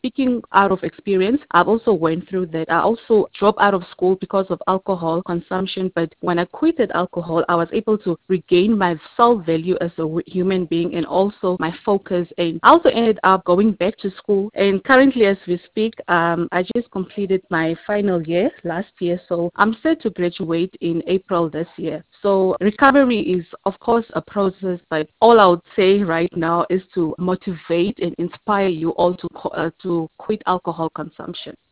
speaking out of experience, I've also went through that. I also dropped out of school because of alcohol consumption, but when I quitted alcohol, I was able to regain my self-value as a human being and also my focus. And I also ended up going back to school. And currently, as we speak, I just completed my final year last year, so I'm set to graduate in April this year. So recovery is, of course, a process, but all I would say right now is to motivate and inspire you all to quit alcohol consumption.